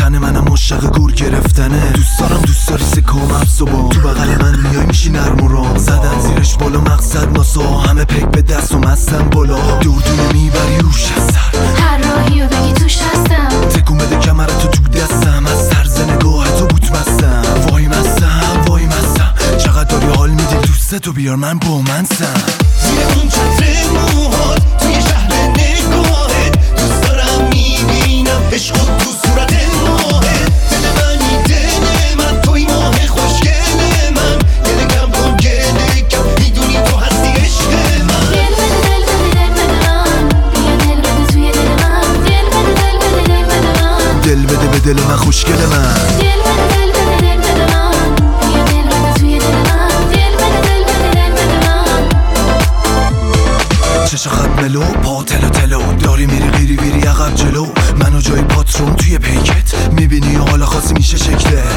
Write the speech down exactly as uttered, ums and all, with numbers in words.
تن منم مشتاق گور گرفتنه. دوست دارم دوست داری سکو مبز و با تو بغل من میای میشی نرم و رام زدن زیرش بالا مقصد ناسا همه پک به دست و مستم بالا دور دونه میبری روش از سر هر راهی رو بگی توش هستم تکون بده کمرتو تو دستم از طرز نگاه تو بوت مستم وای مستم وای مستم چقدر داری حال میدی دوستتو بیار من با منسم زیر اون چتر موهات توی شهر نگاهت دوست دارم میبینم عشق تو صورت ماهت دل منی دل من توی ماه خوشگل من گله کم کن گله کم میدونی تو هستی عشق من دل بده دل بده دل بده من بیا دل بده توی دل من دل بده دل بده دل بده من دل بده به دل من خوشگل من دل بده دل بده دل بده من بیا دل بده توی دل من دل بده دل بده دل بده من چشا خط ملو پا تلو تلو داری میری غیری ویری عقب جلو منو جای پاترون توی پیکت میبینی حالا خاصی میشه شکله